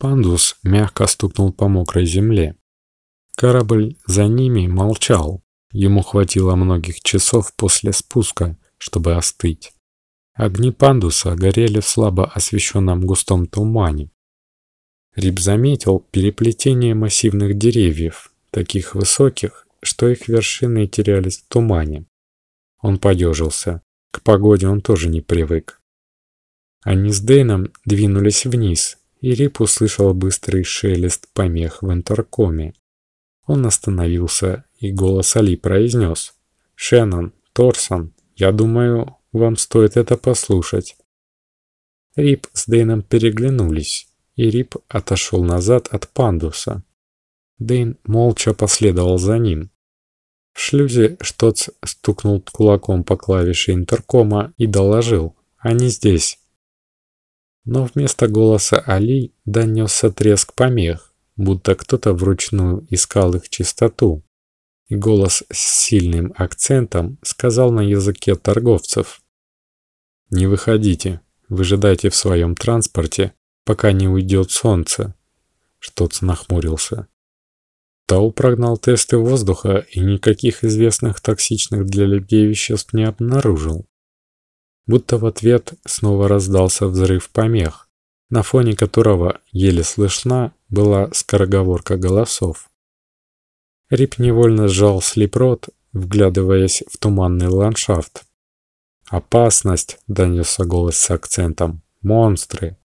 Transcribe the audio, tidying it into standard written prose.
Пандус мягко стукнул по мокрой земле. Корабль за ними молчал. Ему хватило многих часов после спуска, чтобы остыть. Огни пандуса горели в слабо освещенном густом тумане. Рип заметил переплетение массивных деревьев, таких высоких, что их вершины терялись в тумане. Он поежился. К погоде он тоже не привык. Они с Дэйном двинулись вниз, и Рип услышал быстрый шелест помех в интеркоме. Он остановился, и голос Али произнес: «Шеннон, Торсон, я думаю, вам стоит это послушать». Рип с Дэйном переглянулись, и Рип отошел назад от пандуса. Дэйн молча последовал за ним. В шлюзе Штоц стукнул кулаком по клавише интеркома и доложил: «Они здесь». Но вместо голоса Али донесся треск помех, будто кто-то вручную искал их частоту. И голос с сильным акцентом сказал на языке торговцев: «Не выходите, выжидайте в своем транспорте, пока не уйдет солнце». Штоц нахмурился. Тау прогнал тесты воздуха и никаких известных токсичных для людей веществ не обнаружил. Будто в ответ снова раздался взрыв помех, на фоне которого еле слышна была скороговорка голосов. Рип невольно сжал слип-рот, вглядываясь в туманный ландшафт. «Опасность!» — донесся голос с акцентом. «Монстры!»